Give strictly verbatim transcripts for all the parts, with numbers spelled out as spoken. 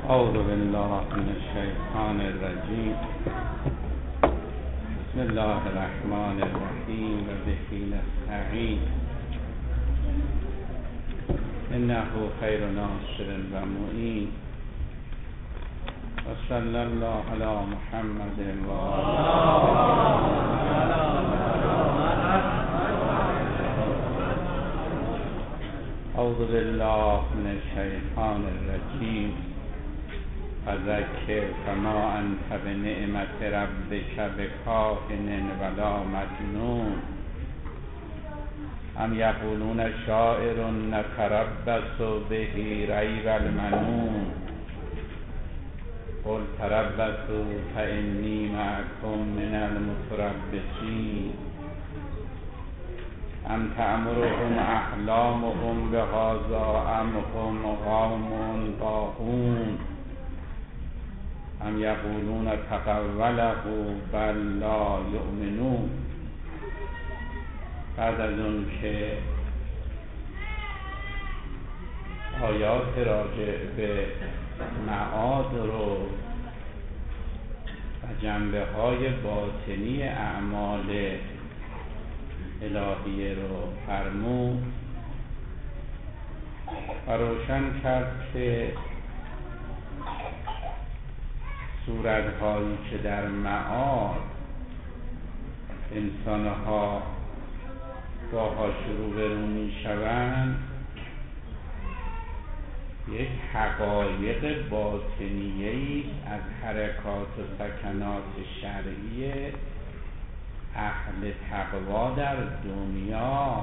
أعوذ بالله من الشيطان الرجيم. بسم الله الرحمن الرحيم وبه نستعين إنه خير ناصر ومعين وصلى الله على محمد أعوذ بالله من الشيطان الرجيم. فذكر فما أنت بنعمة ربك بكاهن ولا مجنون أم يقولون شاعر نتربص به ريب المنون قل تربصوا فإني معكم من المتربصين أم تأمرهم أحلامهم بهذا أم هم قوم طاغون ام یقولون تقوله بل لا یؤمنون. بعد از اون که آیات راجع به معاد رو و جنبه های باطنی اعمال الهیه رو فرمود و روشن کرد که صورت‌هایی که در معاد انسان‌ها باهاش روبرو می‌شوند یک حقایق باطنیه‌ای از حرکات و سکنات شرعی اهل تقوا در دنیا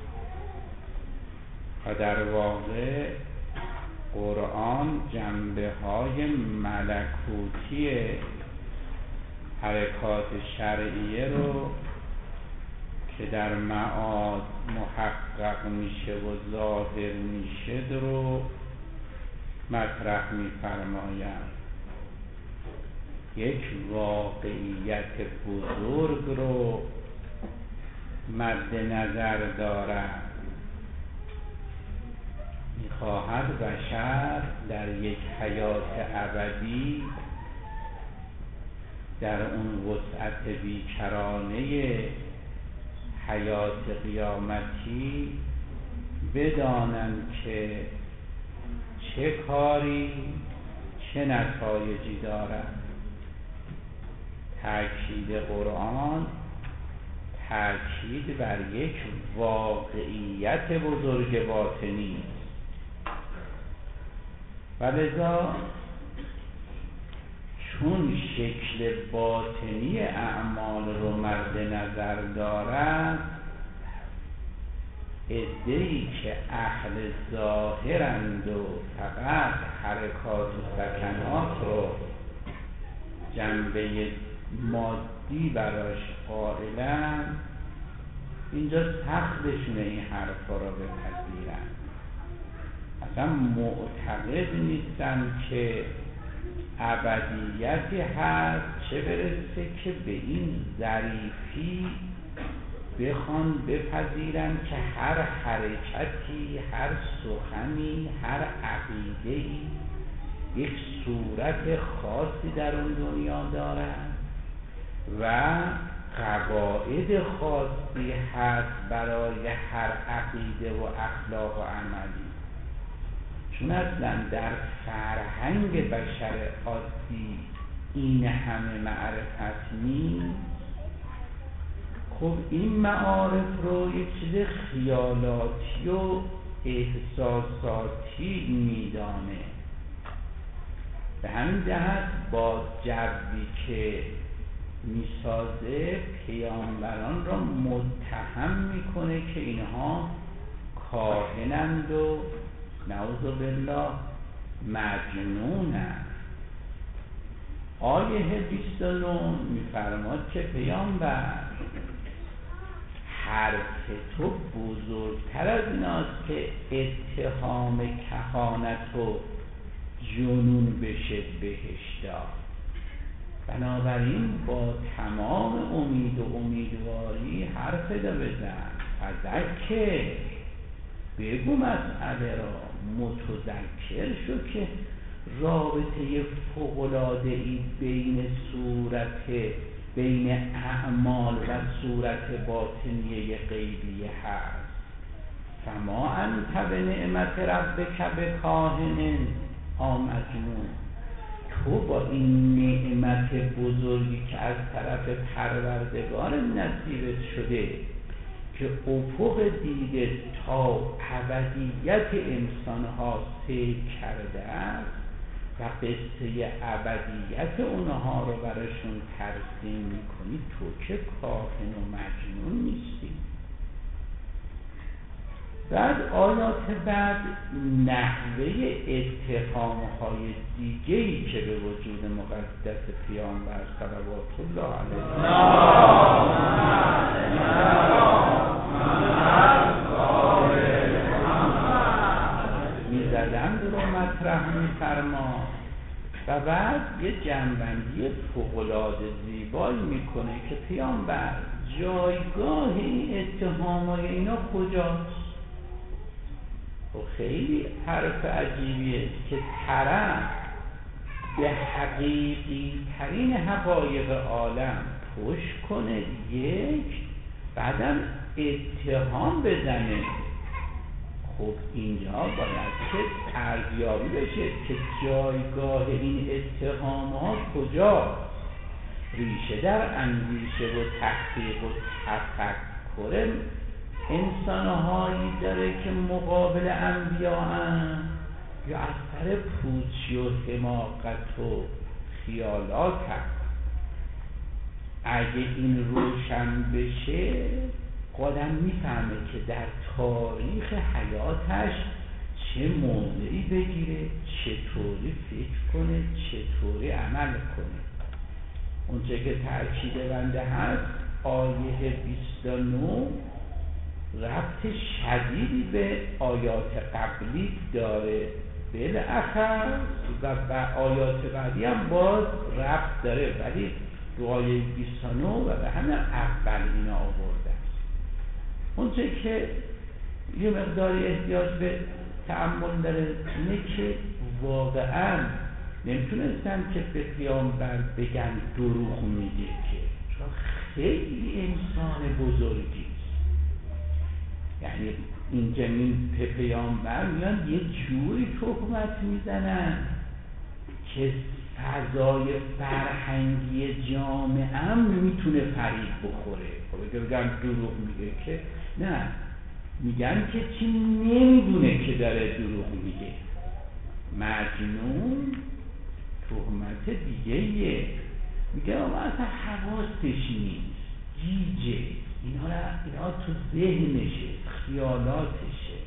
و در واقع قرآن جنبه های ملکوتی حرکات شرعیه رو که در معاد محقق میشه و ظاهر میشه رو مطرح میفرمایند. یک واقعیت بزرگ رو مد نظر دارد. می‌خواهد بشر در یک حیات ابدی در اون وسعت بیکرانه حیات قیامتی بدانند که چه کاری چه نتایجی دارد. تأکید قرآن تأکید بر یک واقعیت بزرگ باطنی و لذا چون شکل باطنی اعمال رو مد نظر دارد، عده‌ای که اهل ظاهرند و فقط حرکات و سکنات رو جنبه مادی براش قائلند، اینجا سختشونه این حرفا رو بپذیرند. اصلا معتقد نیستن که ابدیتی هست، چه برسه که به این ظریفی بخوان بپذیرن که هر حرکتی، هر سخنی، هر عقیده‌ای یک صورت خاصی در اون دنیا دارد و قواعد خاصی هست برای هر عقیده و اخلاق و عملی. چون اصلا در فرهنگ بشر عادی این همه معرفت نیست، خب این معارف رو یک چیز خیالاتی و احساساتی میدانه. به همین جهت با جبری که میسازه پیامبران را متهم میکنه که اینها کاهنند و نعوذ بالله مجنونند. آیه بیست و نه میفرماد که پیامبر حرف تو بزرگتر از ایناست که اتهام کهانت و جنون بشه بهشتا. بنابراین با تمام امید و امیدواری حرف دا بزن. فذکر بگو مسئله را، متذکر شو که رابطه فوق‌العاده‌ای بین صورت بین اعمال و صورت باطنیه غیبیه هست. فما انت به نعمت ربک بکاهن آ مجنون، تو با این نعمت بزرگی که از طرف پروردگار نصیبت شده که افق دیده تا ابدیت انسانها سیر کرده است و قصه ابدیت اونها رو براشون ترسیم میکنی، تو که کاهن و مجنون نیستی. بعد آیات بعد نحوه اتهامهای دیگه‌ای که به وجود مقدس پیامبر صلوات الله علیه میزدند رو مطرح میفرما و بعد یه جنبندی فوق‌العاده زیبایی میکنه که پیامبر جایگاه این اتهامای اینا کجاست؟ و خیلی حرف عجیبیه که طرف به حقیقی ترین حقایق عالم پشت کنه یک، بعدم اتهام بزنه. خب اینجا باید که ارزیابی بشه که جایگاه این اتهام ها کجاست. ریشه در اندیشه و تحقیق و تفکر انسانهایی داره که مقابل انبیا هستند یا از سر پوچی و حماقت و خیالات هست. اگه این روشن بشه آدم میفهمه که در تاریخ حیاتش چه موضعی بگیره، چطوری فکر کنه، چطوری عمل کنه. اونچه که تأکید بنده هست آیه بیست و نه ربط شدیدی به آیات قبلی داره، بالاخره و به آیات بعدی هم باز ربط داره، ولی دو آیه بیست و نه و به همین اول اینا آورده است. اونچه که یه مقداری احتیاج به تأمل داره اینه که واقعا نمیتونستن که به پیامبر بگن دروغ میگه، که چون خیلی انسان بزرگی است. یعنی این جنین به پیامبر میان یه جوری تهمت میزنن که فضای فرهنگی جامعه هم میتونه فریب بخوره. خب اگه بگن دروغ میگه که نه، میگن که چی نمیدونه که داره دروغ میگه. مجنون تهمت دیگه یه میگه اما اصلا حواسش نیست، گیجه، اینا, اینا تو ذهنشه، خیالاتشه.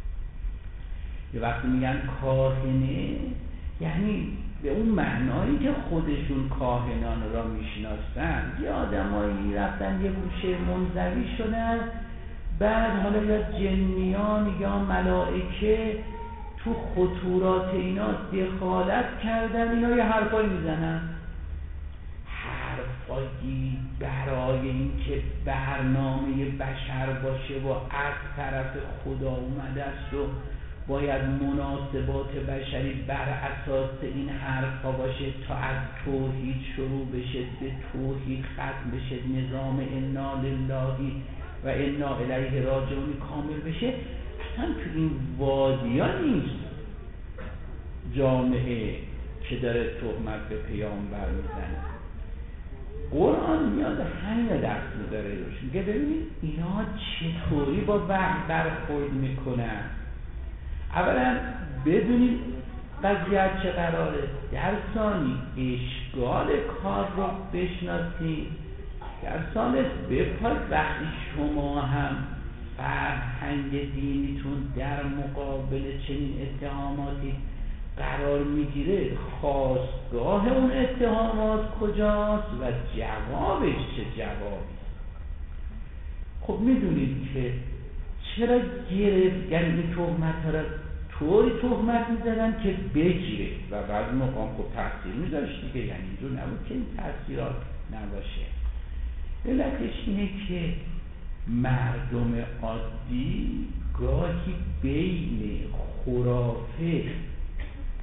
یه وقتی میگن کاهنه یعنی به اون معنایی که خودشون کاهنان را میشناسن، یه آدمایی رفتن یه گوشه منزوی شدن، بعد حالا یا جنیان یا ملائکه تو خطورات اینا دخالت کردن، اینا یه حرفایی میزنن، حرفایی برای این که برنامه بشر باشه و از طرف خدا اومده است و باید مناسبات بشری بر اساس این حرفا باشه تا از توحید شروع بشه، به توحید ختم بشه، نظام انا لله و انا الیه راجعون کامل بشه. اصلا تو این وادیا نیست جامعه که داره تهمت به پیامبر میزنه. قرآن میاد همین درس میداره روش، میگه ببینید اینا چطوری با وحی برخورد میکنن. اولا بدونید قضیه چه قراره، در ثانی اشکال کار رو بشناسید، در ثالث بپاید وقتی شما هم فرهنگ دینیتون در مقابل چنین اتهاماتی قرار میگیره، خواستگاه اون اتهامات کجاست و جوابش چه جوابی. خب میدونید که چرا گرفت، یعنی این تهمت ها را طوری تهمت میزدن که بگیره و بعد مقام خب تاثیر میذاشت دیگه، یعنی اینجور نبود که این تاثیرات نباشه. علتش اینه که مردم عادی گاهی بین خرافه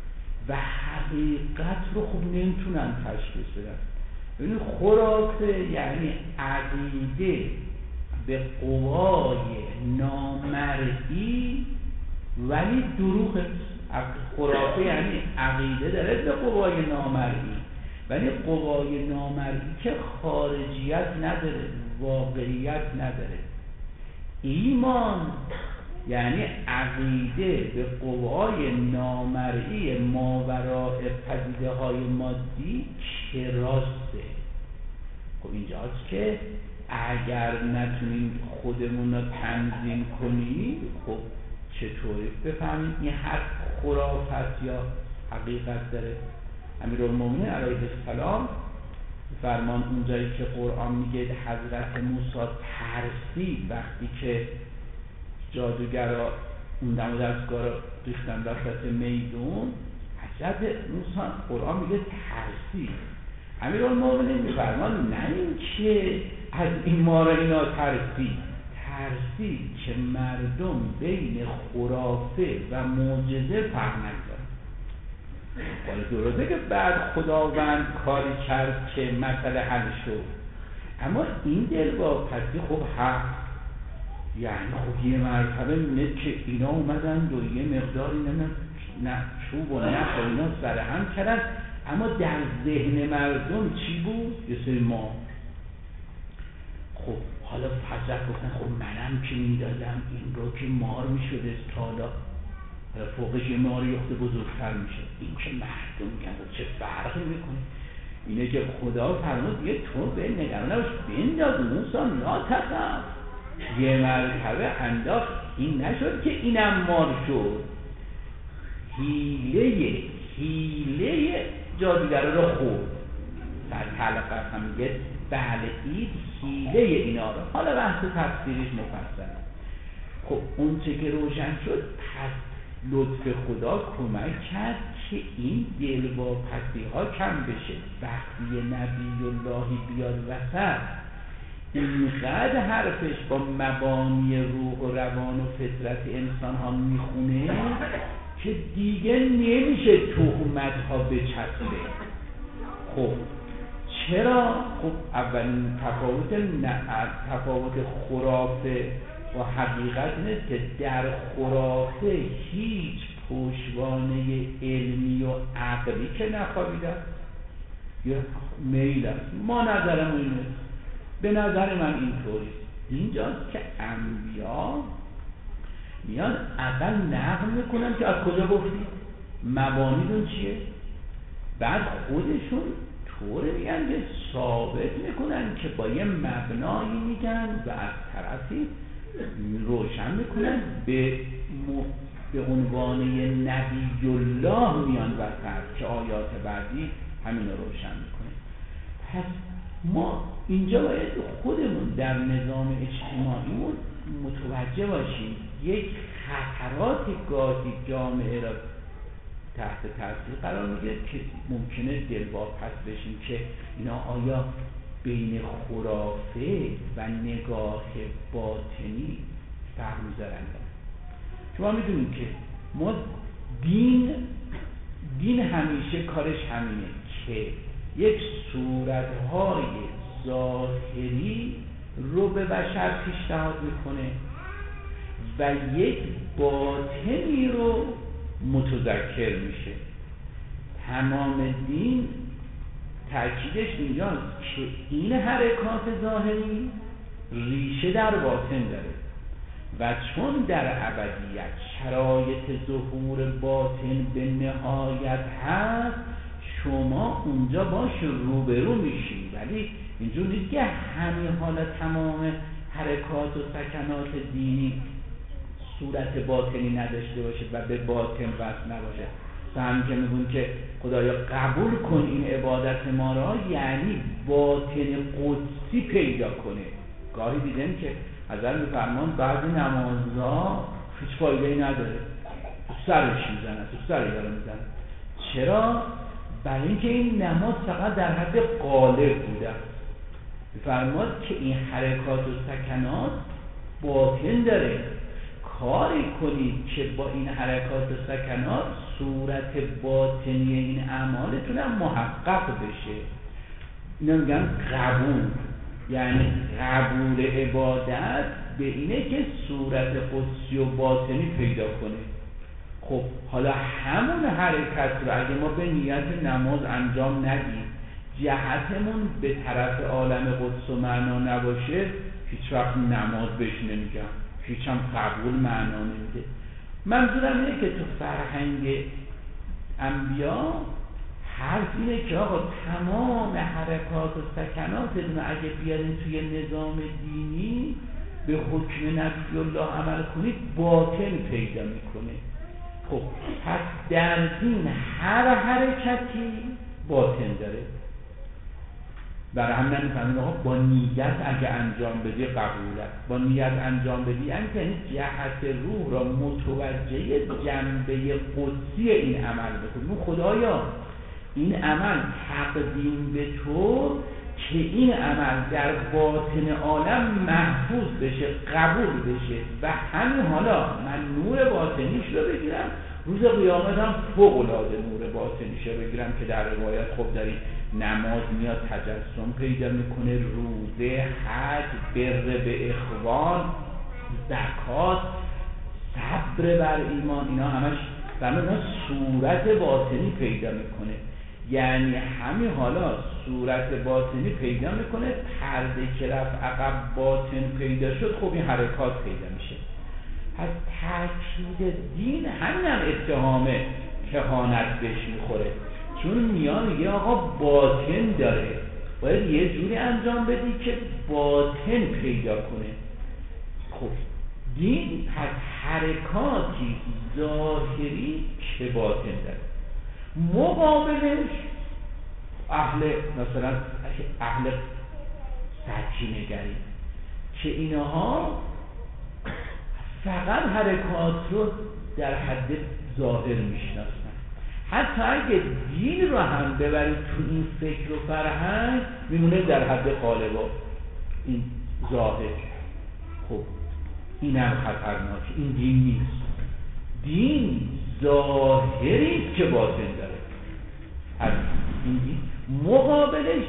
و حقیقت رو خوب نمیتونن تشخیص بدن. ببینید خرافه یعنی عقیده به قوای نامرئی ولی دروغه. خرافه یعنی عقیده داره به قوای نامرئی ولی قوای نامرئی که خارجیت نداره، واقعیت نداره. ایمان یعنی عقیده به قوای نامرئی ماوراء پدیده های مادی که راسته. خب اینجاست که اگر نتونیم خودمون رو تنظیم کنیم خب چطوری بفهمیم این حق خرافت یا حقیقت داره؟ امیرالمومنین علیه السلام فرمان اونجایی که قرآن میگه حضرت موسی ترسید وقتی که جادوگرا اون دم و دستگاه رو ریختن وسط میدون، حضرت موسی قرآن میگه ترسید. امیرالمومنین میفرمان نه این که از این مارا اینا ترسید، ترسید که مردم بین خرافه و معجزه فرق نگذارن. ولی درسته که بعد خداوند کاری کرد که مسئله حل شد، اما این دلواپسی خب حق یعنی خب یه مرتبه می‌بینید که اینا اومدن و یه مقداری نه چوب و نخ و اینا سر هم کردن، اما در ذهن مردم چی بود؟ یه سری ما. خب حالا حضرت گفتن خب منم که میدادم این رو که مار میشد استالا فوقش یه مار یخته بزرگتر میشد، این که مردم میگن چه فرقی میکنه؟ اینه که خدا فرمود یه تو به نگران نباش، بنداز موسی ناتخف. یه مرتبه انداخت، این نشد که اینم مار شد. حیله حیله جادوگر رو خورد. در حلقه هم میگه بله این حیله اینا رو. حالا بحث تفسیریش مفصله. خب اون چه که روشن شد، پس لطف خدا کمک کرد که این دلواپسی ها کم بشه. وقتی نبی اللهی بیاد وسط اینقدر حرفش با مبانی روح و روان و فطرت انسان ها میخونه که دیگه نمیشه تهمت ها بچسبه. خب چرا؟ خب اولین تفاوت تفاوت خرافه و حقیقت اینه که در خرافه هیچ پشتوانه علمی و عقلی که نخوابیده، یه میل است. ما نظرمون اینه، به نظر من اینطوری. اینجاست که انبیا میان اول نقل میکنن که از کجا گفتی؟ مبانیدون چیه؟ بعد خودشون طوری میگن که ثابت میکنن که با یه مبنایی میگن و از طرفی روشن میکنن به م... به عنوان نبی الله میان وسط که آیات بعدی همین رو روشن میکنه. پس ما اینجا باید خودمون در نظام اجتماعیمون متوجه باشیم یک خطرات گاهی جامعه را تحت تاثیر قرار میگه که ممکنه دلواپس بشیم که اینا آیا بین خرافه و نگاه باطنی فرق میذارن. شما میدونید که ما دین دین همیشه کارش همینه که یک صورتهای ظاهری رو به بشر پیشنهاد میکنه و یک باطنی رو متذکر میشه. تمام دین تأکیدش اینجاست که این حرکات ظاهری ریشه در باطن داره و چون در ابدیت شرایط ظهور باطن به نهایت هست، شما اونجا باش روبرو میشید. ولی اینجور نیست که همین حالا تمام حرکات و سکنات دینی صورت باطنی نداشته باشه و به باطن وصل نباشه. همین که میگون که خدایا قبول کن این عبادت ما را، یعنی باطن قدسی پیدا کنه. گاهی دیدم که حضرت میفرمان بعضی نمازها هیچ فایده‌ای نداره، تو سرش میزنه، تو سر یارو میزنه. چرا؟ برای اینکه این نماز فقط در حد قالب بوده. میفرماد که این حرکات و سکنات باطن داره. کاری کنید که با این حرکات و سکنات صورت باطنی این اعمالتون هم محقق بشه. اینا میگن قبول، یعنی قبول عبادت به اینه که صورت قدسی و باطنی پیدا کنه. خب حالا همون حرکت رو اگه ما به نیت نماز انجام ندیم، جهتمون به طرف عالم قدس و معنا نباشه، هیچ وقت نماز بهش نمیگم، هیچ هم قبول معنا نمیده. منظورم اینه که تو فرهنگ انبیا حرف اینه که آقا تمام حرکات و سکناتتون اگه بیارین توی نظام دینی به حکم نبی الله عمل کنید، باطن پیدا میکنه. خب پس در دین هر حرکتی باطن داره. برای هم نمیفهمید آقا با نیت اگه انجام بدی قبول است. با نیت انجام بدی یعنی جهت روح را متوجه جنبه قدسی این عمل بکنی. خدایا این عمل تقدیم به تو که این عمل در باطن عالم محفوظ بشه، قبول بشه و همین حالا من نور باطنیش رو بگیرم، روز قیامت هم فوق العاده نور باطنیش رو بگیرم که در روایت خب داری نماز میاد تجسم پیدا میکنه، روزه، حج، بر به اخوان، زکات، صبر بر ایمان، اینا همش در اینا صورت باطنی پیدا میکنه. یعنی همین حالا صورت باطنی پیدا میکنه، پرده که رفت عقب باطن پیدا شد، خب این حرکات پیدا میشه. پس تأکید دین همین هم اتهام کهانت بهش میخوره، چون میان میگه آقا باطن داره، باید یه جوری انجام بدی که باطن پیدا کنه. خب دین پس حرکاتی ظاهری که باطن داره، مقابلش اهل مثلا اهل سکینه‌گری که اینها فقط حرکات رو در حد ظاهر میشناسن. حتی اگه دین رو هم ببرید تو این فکر و فرهنگ میمونه در حد قالبا، این ظاهر. خب این هم خطرناکه، این دین نیست. دین ظاهری که باطن داره، از این دین مقابلش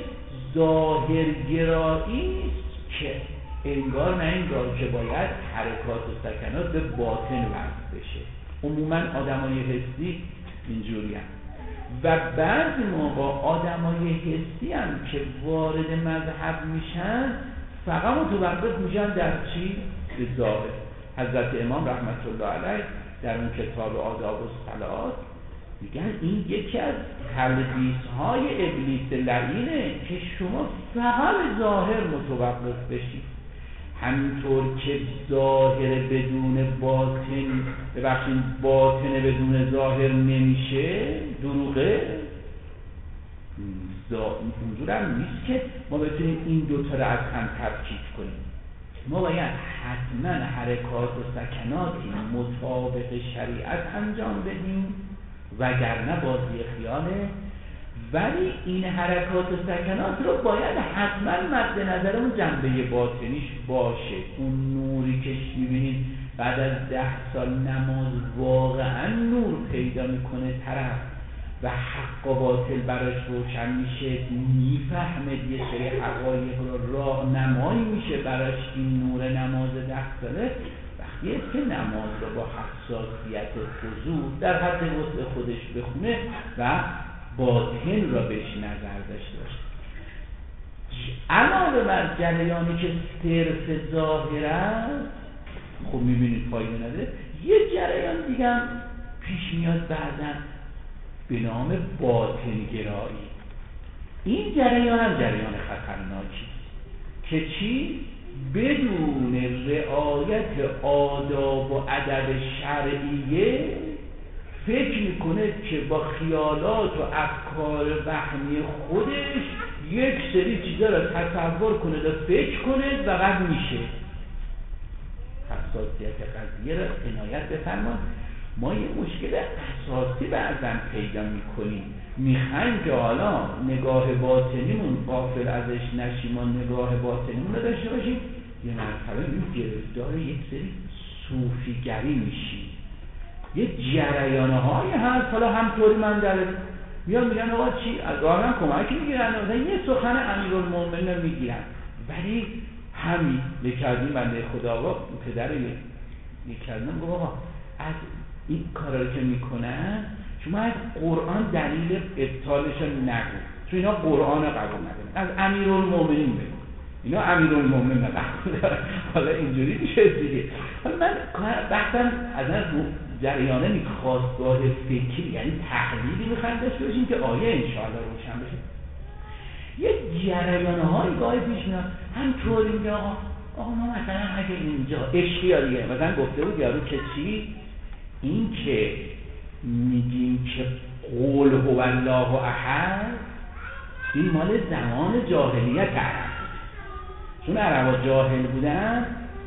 ظاهرگرایی است که انگار نه انگار که باید حرکات و سکنات به باطن وصل بشه. عموما آدمای حسی اینجوری هم و بعضی موقع آدمای حسی هم که وارد مذهب میشن فقط متوقف میشن در چی؟ به ظاهر. حضرت امام رحمت الله علیه در اون کتاب آداب الصلات میگن این یکی از تلبیس‌های ابلیس لعینه که شما فقط ظاهر متوقف بشید. همینطور که ظاهر بدون باطن، ببخشید باطن بدون ظاهر نمیشه، دروغه. اونجور هم نیست که ما بتونیم این دوتا رو از هم تفکیک کنیم. ما باید حتما حرکات و سکناتی مطابق شریعت انجام بدیم وگرنه بازی خیاله. ولی این حرکات و سکنات رو باید حتما مد نظرمون جنبه باطنیش باشه. اون نوری که میبینید بعد از ده سال نماز واقعا نور پیدا میکنه طرف و حق و باطل براش روشن میشه، میفهمه یه سری حقایق رو راهنمایی میشه براش این نور نماز ده ساله. وقتی است که نماز رو با حساسیت خضوع در حد وسع خودش بخونه و باطن را بهش نظر داشته باشه. علاوه بر جریانی که صرف ظاهر است، خب میبینید فایده نداره، یه جریان دیگه هم پیش میاد بعداً به نام باطن گرایی. این جریان هم جریان خطرناکی که چی؟ بدون رعایت آداب و ادب شرعیه فکر میکنه که با خیالات و افکار وهمی خودش یک سری چیزا رو تصور کنه و فکر کنه و بعد میشه. حساسیت قضیه را عنایت بفرمایید. ما یه مشکل اساسی بعضا پیدا میکنیم، میخوایم که حالا نگاه باطنیمون غافل ازش نشیم و نگاه باطنیمون رو داشته باشیم، یه مرتبه این گرفتار یک سری صوفیگری میشی. یه جریانه هایی هست، حالا همطوری من در میان میگن آقا چی از آدم کمک میگیرن، مثلا یه سخن امیرالمومنین میگیرن، ولی همین یکی از این بنده خدا آقا پدر یکی از من گفت آقا از این کارا که میکنن شما از قرآن دلیل ابطالش نگو، چون اینا قرآن قبول ندارن، از امیرالمومنین بگو، اینا امیرالمومنین قبول دارن. حالا اینجوری میشه دیگه. حالا من بحثم از اون جریانه نیست، خواستگاه فکری، یعنی تحلیلی میخوایم داشته باشیم که آیه انشاءالله روشن بشه. یه جریانه های گاهی پیش میاد همطوری میگه آقا آقا ما مثلا اگه اینجا عشقی ها دیگه مثلا گفته بود یارو که چی این که میگیم که قول هو الله احد این مال زمان جاهلیت عرب، چون عربا جاهل بودن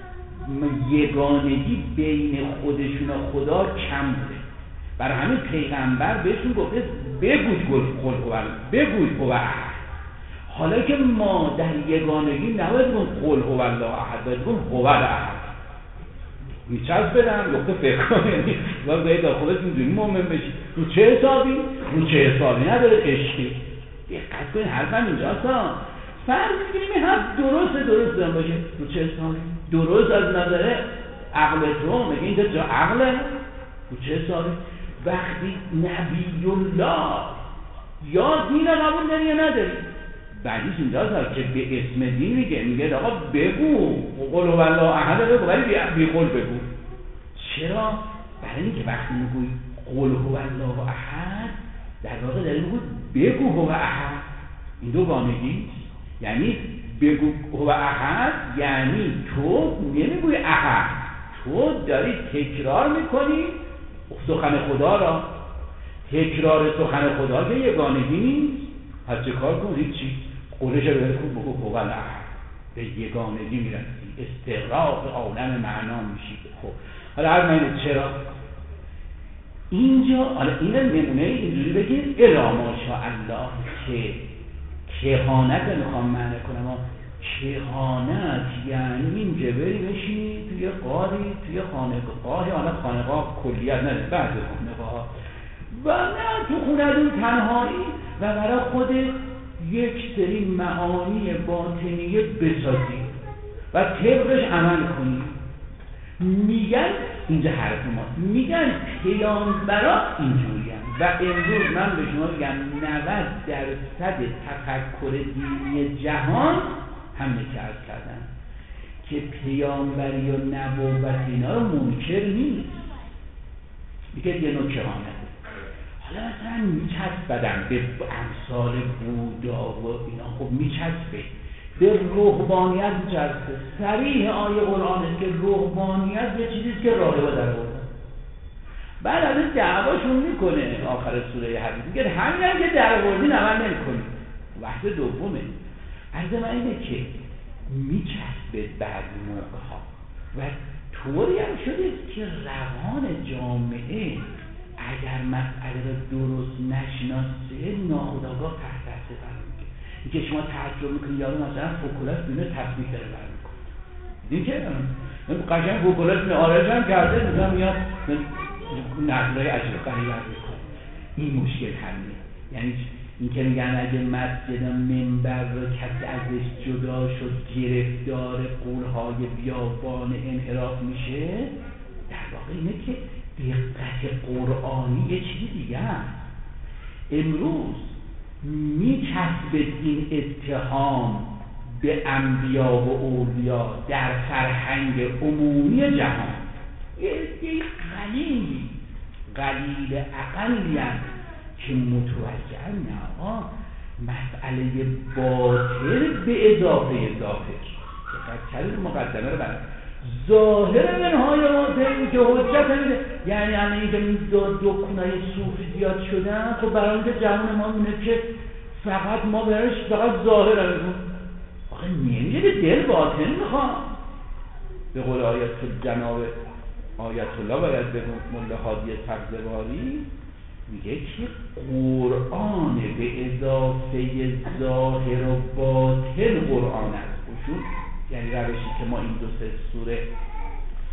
یگانگی بین خودشون و خدا کم بوده، برای همین پیغمبر بهشون گفته بگوید قول هو الله، بگوید هو احد. حالا که ما در یگانگی نباید بگم قول هو الله احد، باید بگم هو احد. میچسب بدم گفته فقه یعنی باید باید داخلت اینجوری مؤمن بشی. رو چه حسابی؟ رو چه حسابی نداره عشقی. دقت کنید حرفم اینجاست ها. فرض می‌گیریم این حرف درسته درست دارم باشه. رو چه حسابی؟ درست از نظر عقل تو میگه اینجا جا عقله. رو چه حسابی؟ وقتی نبی الله یا دین قبول داری یا نداری؟ بعدیش اینجاست که به اسم دین میگه میگه آقا بگو قول هو الله احد بگو، ولی بی قول بگو. چرا؟ برای اینکه وقتی میگوی قول هو الله احد در واقع داری میگوی بگو هو احد. این دو گانگی، یعنی بگو هو احد یعنی تو نمیگوی احد، تو داری تکرار میکنی سخن خدا را. تکرار سخن خدا که یگانگی نیست، پس چه کار کن؟ هیچی. قولش رو بگو بگو هو الاحد، به یگانگی میرسی، استغراق عالم معنا میشی. خب حالا هر معنی چرا اینجا حالا این نمونه اینجوری بگید الا ماشاءالله که کهانت میخوام معنی کنم. کهانت یعنی اینجا بری بشی توی قاری توی خانقاه، حالا خانقاه کلیت نداره، بعضی خانقاه و نه تو خونتون تنهایی و برای خود یک سری معانی باطنیه بسازی و طبقش عمل کنی. میگن اینجا حرف ماست، میگن پیامبرا اینجوری و امروز من به شما بگم نود درصد تفکر دینی جهان همه که عرض کردن که پیامبری و نبوت اینا رو منکر نیست، میگه یه نوع کهانت. حالا مثلا میچسبدن به امثال بودا و اینا، خب میچسبه به روحانیت میچسبه. صریح آیه قرآن است که روحانیت یه چیزیست که راهبه در آوردن. بعد از دعواشون میکنه آخر سوره حدید میگه همین هم که در آوردین عمل نمیکنید. وحده دومه عرض من اینه که میچسبه بعد موقع ها و طوری هم شده که روان جامعه اگر مسئله را درست نشناسه ناخودآگاه تحت تاثیر قرار میگیره. اینکه شما تعجب میکنید یارو مثلا فوکولاس بینه تصمیح داره برمیکنه، دیدین که قشنگ فوکولاس آرایش هم کرده مثلا میاد نقلای عجیب غریب میکنه. این مشکل همینه. یعنی اینکه میگن اگه مسجد منبر رو کسی ازش جدا شد گرفتار قولهای بیابان انحراف میشه، در واقع اینه که دقت قرآنی یه چیزی دیگه هست. امروز میچسبه این اتهام به انبیا و اولیا در فرهنگ عمومی جهان. یه قلیل قلیل اقلی هست که متوجه نه آقا مسئله باطل به اضافه ظاهر. دقت کردید مقدمه رو برای ظاهر منهای باطل که حجت نمیده، یعنی همه اینکه دو دکونای صوفی زیاد شدن. خب برای اینکه جهان ما اینه که فقط ما برایش فقط ظاهر رو میگیم. آخه نمیده به دل باطن میخوام. به قول آیت جناب آیت الله باید بگم مله هادی تبزواری میگه که قرآن به اضافه ظاهر و باطن قرآن است. بشون یعنی روشی که ما این دو سه سوره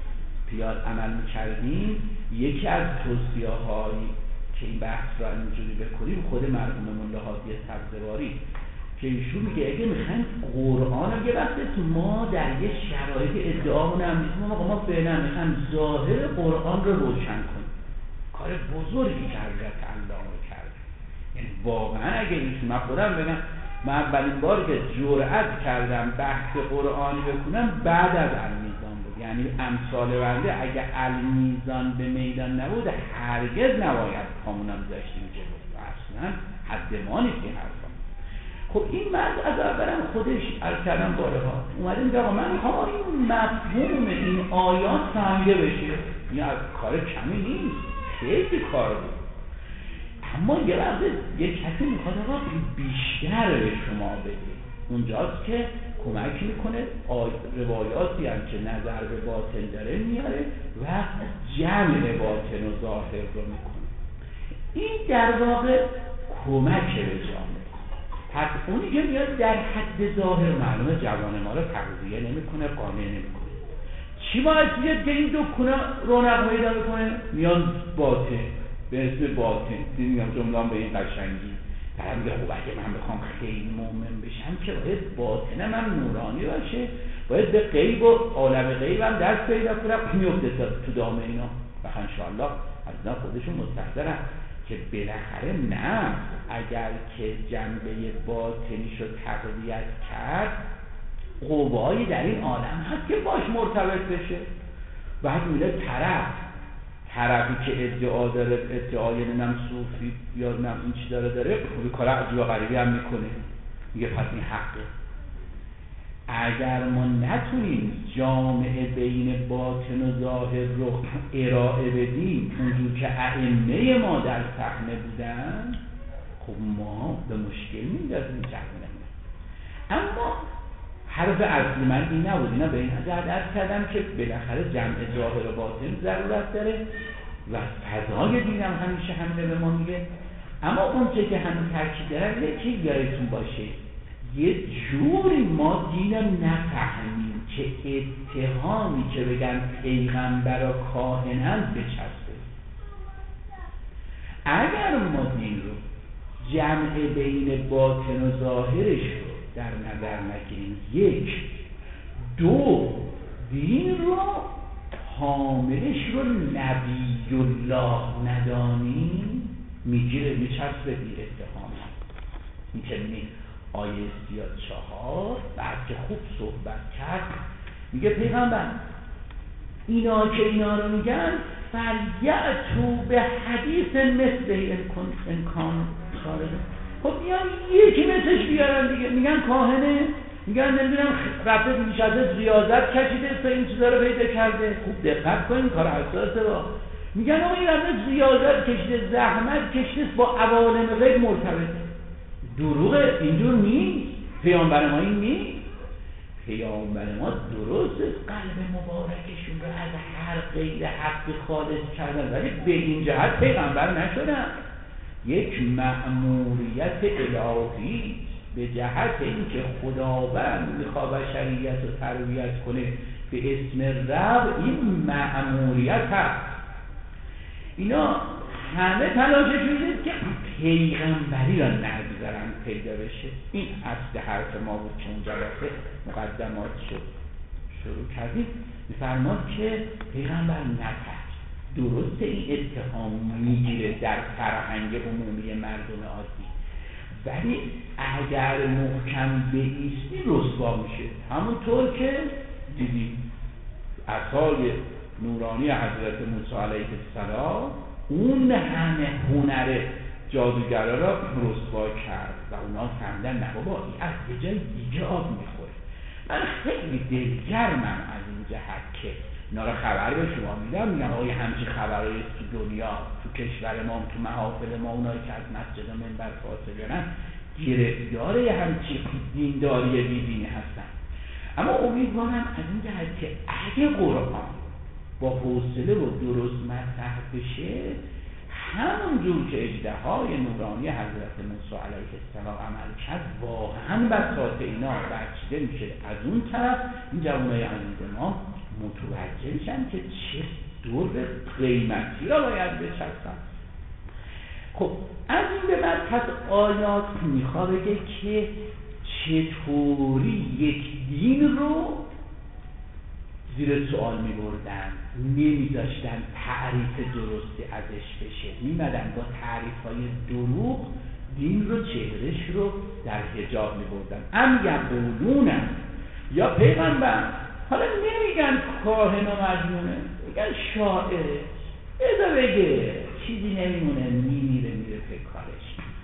پیاد عمل میکردیم، یکی از توصیه‌هایی که این بحث را اینجوری بکنیم خود مرحوم ملا هادی سبزواری که ایشون میگه اگه میخوایم قرآن رو، یه وقت ما در یه شرایط ادعامون هم نیستیم، ما ما فعلا میخوایم ظاهر قرآن رو روشن کنیم. کار بزرگی که حضرت الله رو کرد. یعنی واقعا اگه ایشون، من خودم بگم من اولین بار که جرأت کردم بحث قرآنی بکنم بعد از المیزان بود. یعنی امثال بنده اگه المیزان به میدان نبود هرگز نباید پامونم داشتیم جلو، اصلا حد ما نیست این حرفا. خب این مرد از اولم خودش عرض کردم بارها اومده میگه آقا من میخوام این مفهوم این آیات فهمیده بشه. این از کار کمی نیست، خیلی کار بود. اما یه وقت یه کسی میخواد آقا بیشتر به شما بده، اونجاست که کمک میکنه روایاتی هم که نظر به باطن داره میاره و جمع باطن و ظاهر رو میکنه. این در واقع کمک به جامعه. پس اونی که میاد در حد ظاهر معلومه جوان ما رو تغذیه نمیکنه، قانع نمیکنه. چی باید بیاد که این دکونه رونق پیدا بکنه؟ میان باطن، به اسم باطن. میگم جمله به این قشنگی. طرف میگه خب اگه من بخوام خیلی مؤمن بشم که باید باطن من نورانی باشه، باید به غیب و عالم غیب هم دست پیدا کنم. میفته تو دام اینا و انشاءالله از اینا خودشون مستحضرن که بالاخره نه، اگر که جنبه باطنیشو تقویت کرد قوایی در این عالم هست که باش مرتبط بشه. بعد میره طرف طرفی که ادعا داره، ادعای نم صوفی یا نم این چی داره داره خوبی کار عجیب و غریبی هم میکنه، میگه پس این حقه. اگر ما نتونیم جامعه بین باطن و ظاهر رو ارائه بدیم اونجور که ائمه ما در صحنه بودن، خب ما به مشکل میندازیم جامعه. اما حرف اصلی من این نبود، اینا به این عرض کردم که بالاخره جمع ظاهر و باطن ضرورت داره و فضای دینم همیشه همینه به ما میگه. اما اون چه که همین ترکیب دارن یه چیز یادتون باشه، یه جوری ما دینم نفهمیم که اتهامی که بگن پیغمبر و کاهنند بچسبه. اگر ما دین رو جمع بین باطن و ظاهرش رو در نظر نگیریم، یک دو دین رو حاملش رو نبی الله ندانیم، میگیره میچسبه بیر اتهام. این که می آیه سی و چهار بعد که خوب صحبت کرد میگه پیغمبر اینا که اینا رو میگن فلیأتوا به حدیث مثله امکان صادقه. خب میان یکی مثلش بیارن دیگه، میگن کاهنه، میگن نمیدونم رفته بیش از ریاضت کشیده تا این چیزا رو پیدا کرده. خوب دقت کنین کار حساسه. با میگن آقا این رفته ریاضت کشیده، زحمت کشیده، با عوالم غیب مرتبطه. دروغه، اینجور نیست. پیامبر ما این نیست. پیامبر ما درست قلب مبارکشون رو از هر غیر حق خالص کردن، ولی به این جهت پیغمبر نشدن. یک مأموریت الهی به جهت اینکه خداوند میخواد بشریت رو تربیت کنه به اسم رب، این مأموریت هست. اینا همه تلاششون اینه که پیغمبری را نگذارن پیدا بشه. این اصل حرف ما بود که اون جلسه مقدمات شد شروع کردیم. میفرماد که پیغمبر نفر درسته این اتهام میگیره در فرهنگ عمومی مردم عادی، ولی اگر محکم بایستی رسوا میشه. همونطور که دیدیم عصای نورانی حضرت موسی علیه السلام اون همه هنر جادوگرا را رسوا کرد و اونا فهمیدن نه بابا این از یه جای دیگه آب میخوره. من خیلی دلگرمم از این جهت که اینا را خبر به شما میدم، میگم آقای همچی خبرایی تو دنیا، تو کشور ما، تو محافل ما، اونایی که از مسجد و منبر فاصله گرفتار یه همچی دینداری بیدینی هستن. اما امیدوارم از این جهت که اگه قرآن با حوصله و درست مطرح بشه، همون جور که اژدهای نورانی حضرت موسی علیه السلام عمل کرد، واقعا بساط اینا برچیده میشه. از اون طرف این جوانای عزیز ما متوجه میشن که چه دور قیمتی را باید بچسبن. خب از این به بعد پس آیات میخواد بگه که چطوری یک دین رو زیر سوال میبردن، نمیذاشتن تعریف درستی ازش بشه، میمدن با تعریف های دروغ دین رو، چهرش رو در حجاب میبردن. ام یقولون، یا پیغمبر حالا نمیگن کاهن و مجنونه، میگن شاعره، بذار بگه چیزی نمیمونه، میمیره میره به کارش.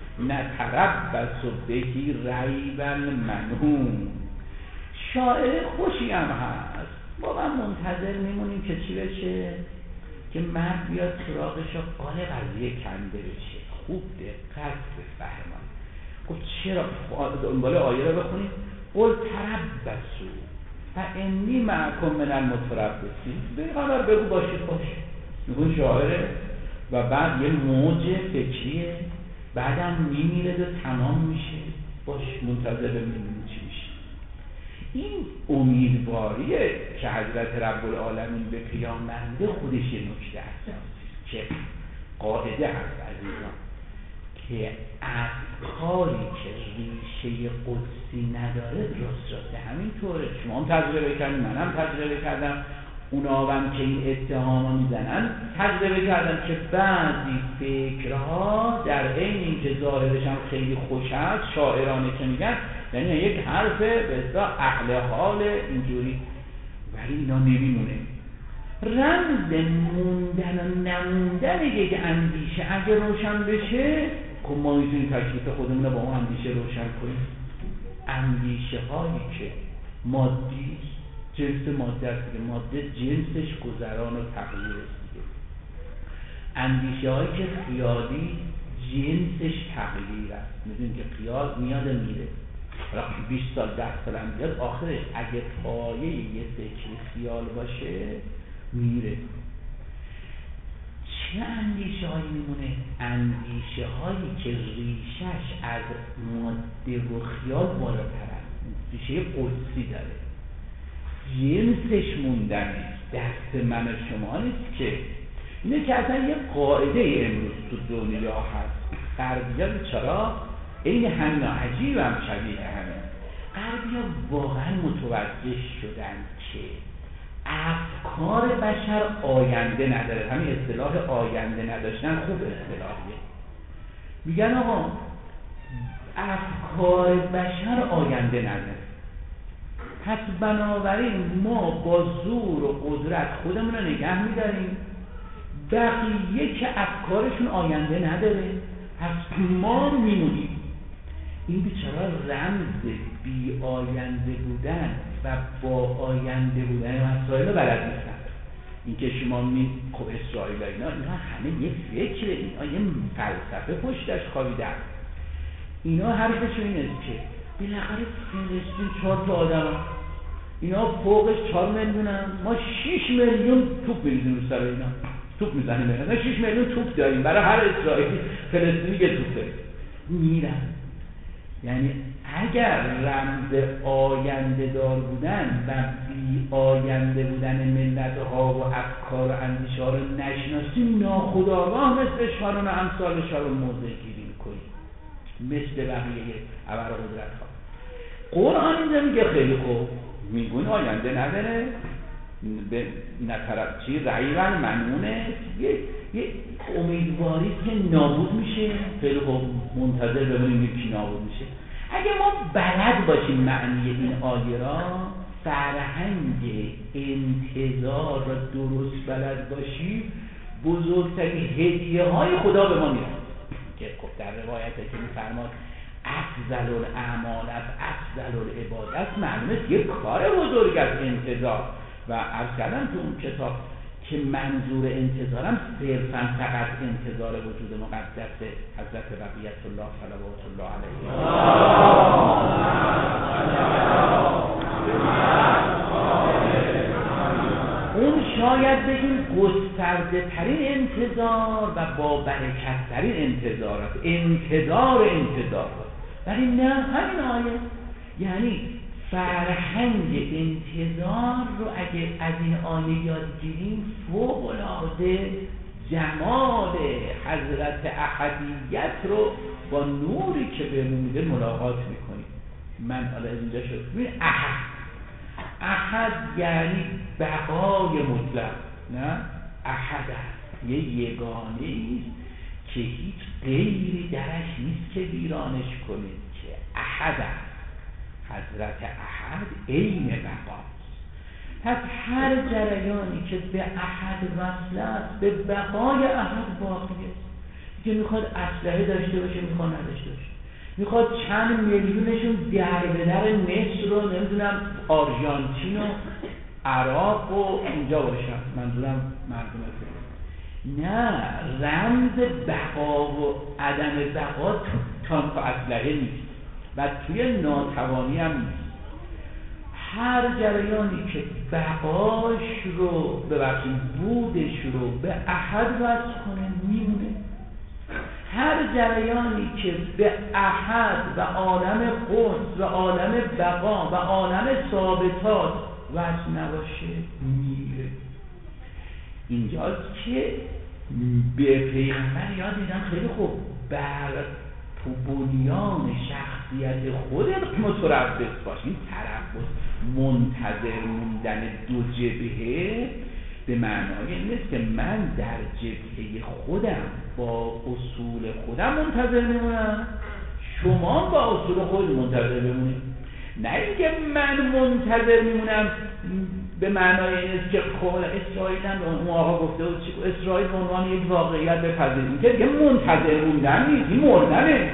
نتربص بهی ریبا منون، شاعر خوشی هم هست، ما هم منتظر میمونیم که چی بشه، که مرد بیاد سراغش و قال قضیه کنده بشه. خوب دقت بفرمایید. خب چرا دنبال آیه رو بخونیم؟ قل تربصوا فانی معکم من المتربصین، پیغمبر بگو باشید باشه. میگون شاعره و بعد یه موج فکریه، بعدم میمیره و تمام میشه، باش منتظر ببینیم چی میشه. این امیدواریه که حضرت رب العالمین به پیامبر خودش یه نکته هست که قاعده هست عزیزان، که افکاری که ریشه قدسی نداره درست راسته همینطوره. شما هم تجربه کردین، منم تجربه کردم، اونا هم که این اتهام رو میزنن تجربه کردن که بعضی فکرها در عین اینکه ظاهرش هم خیلی خوش هست، شاعرانه که میگن، یعنی یک حرف به اصطلاح اهل حال اینجوری، ولی اینا نمیمونه. رمز موندن و نموندن یک اندیشه اگه روشن بشه، خب ما میتونیم تکلیف خودمون رو با اون اندیشه روشن کنیم. اندیشه هایی که مادی، جنس ماده است دیگه، ماده جنسش گذران و تغییر است دیگه. اندیشه هایی که خیالی، جنسش تغییر است. میدونیم که خیال میاد میره، بیست سال ده سال هم بیاد، آخرش اگه پایه یه فکر خیال باشه میره. چه اندیشه هایی میمونه؟ اندیشه هایی که ریشش از ماده و خیال بالاتر است، ریشه قدسی داره، جنسش موندنه، دست من و شما نیست که. اینه که اصلا یه قاعده امروز تو دنیا هست، غربی‌ها بیچارا این همین عجیب هم شبیه همین، غربی‌ها واقعا متوجه شدن که افکار بشر آینده نداره. همین اصطلاح آینده نداشتن خوب اصطلاحیه. میگن آقا افکار بشر آینده نداره، پس بنابراین ما با زور و قدرت خودمون رو نگه میداریم، بقیه که افکارشون آینده نداره پس ما میمونیم. این بیچاره رمز بی آینده بودن و با آینده بودن مسائل رو بلد نیستن. این که شما می خب اسرائیل اینا اینا همه یک فکر، اینا یه فلسفه پشتش خوابیده است. اینا حرفشون این است که بالاخره فلسطین چهار تا آدم، اینا فوقش چهار میلیون هم، ما شش میلیون توپ می‌ریزیم سر اینا، توپ میزنیم اینا، شش میلیون توپ داریم برای هر اسرائیلی فلسطینی که توپ داره میرن. یعنی اگر رمز آینده دار بودن و بی آینده بودن ملت ها و افکار و اندیشه ها رو نشناسیم، ناخودآگاه مثل شارون و امثال شارون موضع گیری میکنیم، مثل بقیه ابر قدرت ها. قرآن اینجا میگه خیلی خوب، میگون آینده نداره، به نطرف چی رعیبا منونه، یه, یه امیدواری که نابود میشه. خیلی خوب منتظر ببینیم کی نابود میشه. اگه ما بلد باشیم معنی این آیه را، فرهنگ انتظار را درست بلد باشیم، بزرگترین هدیه های خدا به ما میرسه. که خب در روایت که میفرماد افضل الاعمال افضل العبادات، معلومه یه کار بزرگ از انتظار. و عرض کردم تو اون کتاب که منظور انتظارم صرفاً فقط انتظار وجود مقدس حضرت بقیت الله صلوات الله علیه. اون شاید بگیم گسترده ترین انتظار و با برکت ترین انتظارات، انتظار انتظارات. ولی نه، همین آیه یعنی فرهنگ انتظار رو اگه از این آیه یاد گیریم فوق العاده جمال حضرت احدیت رو با نوری که بهمون میده ملاقات میکنیم. من حالا از اینجا شد ببین احد، احد یعنی بقای مطلق، نه احد است، یه یگانه ایست که هیچ غیری درش نیست که ویرانش کنید، که احد است. حضرت احد عین بقاست. پس هر جریانی که به احد وصل است به بقای احد باقی است. دیگه میخواد اسلحه داشته باشه، میخواد نداشته باشه، میخواد چند میلیونشون در به در مصر رو نمیدونم آرژانتین و عراق و اینجا باشن، منظورم مردم فیلم. نه، رمز بقا و عدم بقا تو تانک و اسلحه نیست و توی ناتوانی هم نیست. هر جریانی که بقاش رو ببخشید بودش رو به احد وصل کنه میمونه. هر جریانی که به احد و عالم قدس و عالم بقا و عالم ثابتات وصل نباشه میره. اینجاست که به پیغمبر یاد میدن خیلی خوب بر بنیان شخصیت خودت متربص باش. این تربص منتظر موندن دو جبهه به معنای این نیست که من در جبهه خودم با اصول خودم منتظر میمونم، شما با اصول خود منتظر بمونید. نه اینکه من منتظر میمونم به معنای این است که خب اسرائیل هم اون آقا گفته بود اسرائیل به عنوان یک واقعیت بپذیریم، که دیگه منتظر موندن نیست، این مردنه.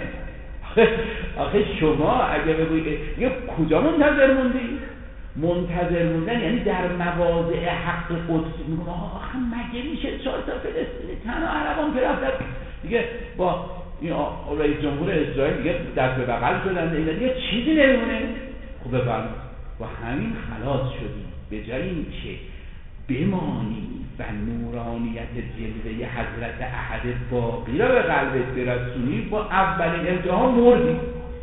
آخه شما اگه بگویید یه کجا منتظر موندی؟ منتظر موندن یعنی در مواضع حق قدسی میگم آخه مگه میشه چهار تا فلسطینی تنها عربان که رفتن دیگه با این رئیس جمهور اسرائیل دیگه دست به بغل شدن، دیگه چیزی نمیمونه. خب بفرمایید با همین خلاص شدیم. به جای این که بمانی و نورانیت جلوه حضرت احد باقی را به قلبت برسونی، با اولین امتحان مردی.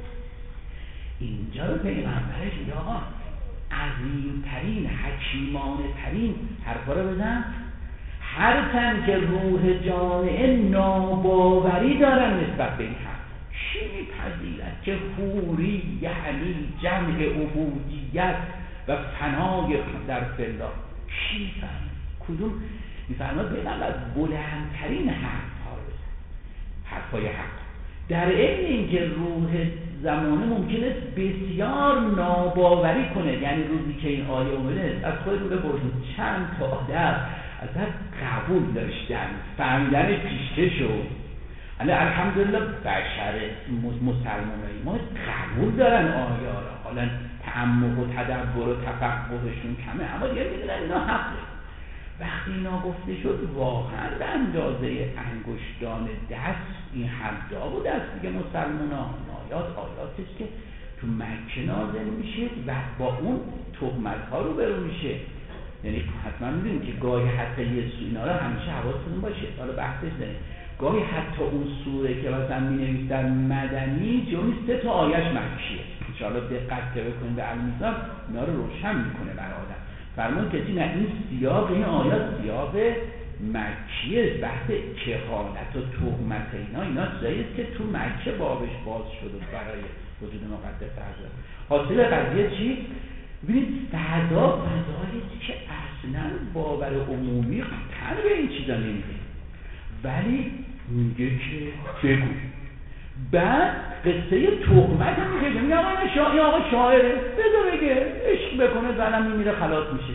اینجا رو پیغمبرش میگه آقا عظیمترین حکیمانه ترین حرفا رو بزن. هر تن که روح جامعه ناباوری دارن نسبت به این حرف، چی میپذیرد که حوری یعنی جمع عبودیت و فنای در فلا؟ چی میفهم؟ کدوم میفرماد پیغمبر بلندترین حرفها رو بزن، حرفای حق، در این اینکه روح زمانه ممکنه بسیار ناباوری کنه. یعنی روزی که این آیه اومده از خود رو بپرسید چند تا آدم اصلا قبول داشتن فهمیدن پیشکش شد. یعنی الحمدلله بشر مسلمانای ما قبول دارن آیه را، حالا تعمق و تدبر و تفقهشون کمه اما دیگه میدونن اینا حقه. وقتی اینا گفته شد واقعا به اندازه انگشتان دست این حدا بود است دیگه. مسلمانان آیات آیاتش که تو مکه نازل میشه و با اون تهمت ها رو برو میشه. یعنی حتما میدونیم که گاهی حتی یه سو اینا رو همیشه حواستون باشه، حالا بحثش داریم، گاهی حتی اون سوره که مثلا می نویسن مدنی جمعی سه تا آیش مکیه. انشاءالله دقت که بکنید به المیزان اینا رو روشن میکنه بر آدم. فرمون کسی نه این سیاق این آیات سیاق مکیه، بحث کهانت و تهمت اینا اینا چیزایی است که تو مکه بابش باز شده برای وجود مقدس حضرت. حاصل قضیه چی؟ ببینید فضا فضایی که اصلا باور عمومی تن به این چیزا نمیده، ولی میگه که بگو. بعد قصه تهمت میگه میگه آقا شاعر آقا شاعره بذار بگه عشق بکنه زنم میمیره خلاص میشه.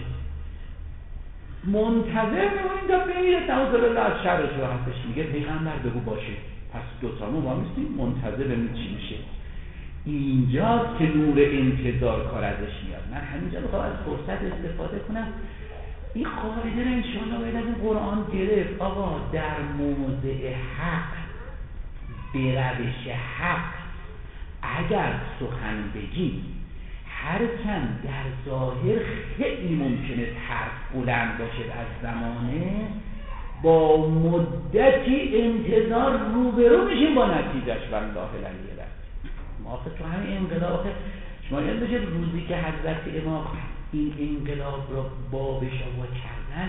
منتظر میمونیم تا بمیره نعوذ بالله از شرش و حقش. میگه پیغمبر بگو باشه. پس دوتامون با میستیم منتظر ببینیم چی میشه. اینجاست که نور انتظار کار ازش میاد. من همینجا میخوام از فرصت استفاده کنم این قاعده رو انشاءالله باید از این قرآن گرفت. آقا در موضع حق به روش حق اگر سخن بگی هرچند در ظاهر خیلی ممکنه حرف بلند باشه از زمانه، با مدتی انتظار روبرو میشیم با نتیجهش. والله العلی العظیم ما تو همین انقلاب شما یاد باشه روزی که حضرت امام این انقلاب را باب شوا کردن،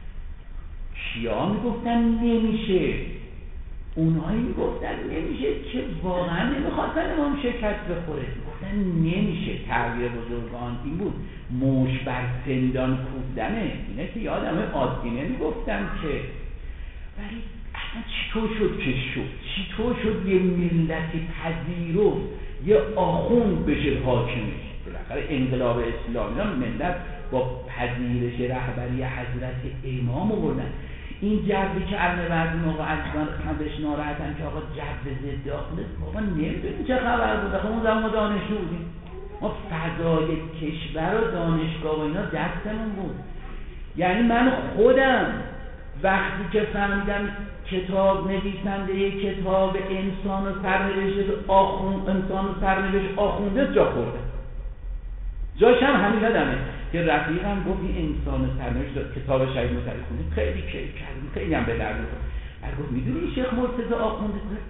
کیا میگفتن نمیشه؟ اونهایی میگفتن نمیشه که واقعا نمیخواستن امام شکست بخوره، میگفتن نمیشه. تغییر بزرگان این بود، موش بر سندان کوفتنه. اینه که یه آدم عادی نمیگفتن که. ولی اصلا چطور شد که شد؟ چطور شد یه ملتی پذیرفت یه آخوند بشه حاکمش؟ بالاخره انقلاب اسلامی ها ملت با پذیرش رهبری حضرت امام آوردن. این جبری که علمه بعضی موقع عزیزان خندش ناراحتن که آقا جبر ضد داخله، بابا نمیدونیم چه خبر بود. آخه اون زمان ما دانشجو بودیم، ما فضای کشور و دانشگاه و اینا دستمون بود. یعنی من خودم وقتی که فهمیدم کتاب نویسنده یک کتاب انسان و سرنوشت آخوند، انسان و سرنوشت آخونده جا خوردم. جاش هم همین یادمه که رفیقم گفت این انسان و سرنوشت کتاب شهید مطلعی خوندیم، خیلی کیف کردیم، خیلی هم به درد بخورد. بعد گفت میدونی شیخ مرتضی آخونده کنه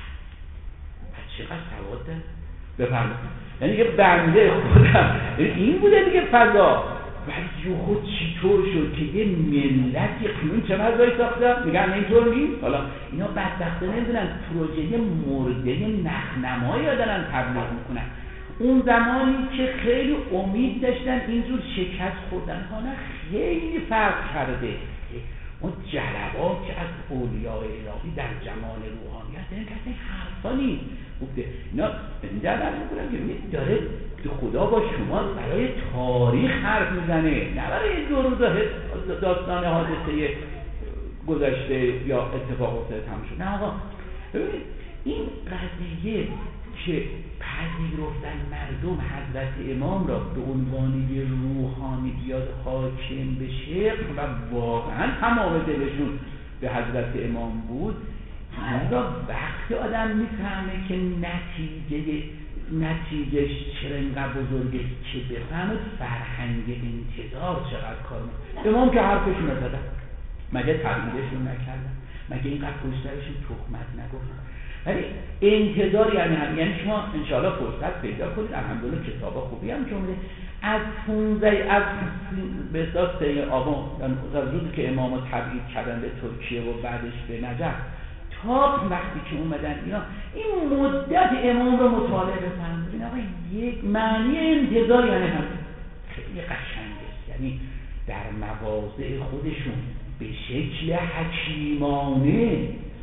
بعد چقدر سواد داره بفرمایید. یعنی که بنده خودم این بوده دیگه فضا. ولی جو خود چطور شد که یه ملتی قیون چه فضایی ساختن؟ میگن اینطور نیست. حالا اینا بدبخته نمیدونن پروژه مرده نخنمایی ها دارن تبلیغ میکنن. اون زمانی که خیلی امید داشتن اینجور شکست خوردن ها، نه خیلی فرق کرده. اون جلبات که از اولیاء الهی در جمال روحانیت این کسی حرفا نیست گفته. اینا در در میکنم که داره خدا با شما برای تاریخ حرف میزنه، نه برای دو روز داستان حادثه گذشته یا اتفاق افتاده تمام شد. نه آقا ببینید این قضیه که پذیرفتن مردم حضرت امام را به عنوان یه روحانی بیاد حاکم بشه و واقعا تمام دلشون به حضرت امام بود، این را وقتی آدم میفهمه که نتیجه نتیجهش چرا اینقدر بزرگه که بفهمه فرهنگ انتظار چقدر کار میکنه. امام که حرفشون رو زدن، مگه تبعیدشون نکردن؟ مگه اینقدر پشترشون تهمت نگفتن؟ ولی انتظار یعنی هم، یعنی شما انشاءالله فرصت پیدا کنید. الحمدلله کتاب خوبی هم جمله از پونزده از به اصطلاح سه آبان، از روزی که امامو تبعید کردن به ترکیه و بعدش به نجف تا وقتی که اومدن اینا، این مدت امام رو مطالعه بفرمایید. ببین آقا یک معنی انتظار یعنی هم خیلی قشنگه، یعنی در مواضع خودشون به شکل حکیمانه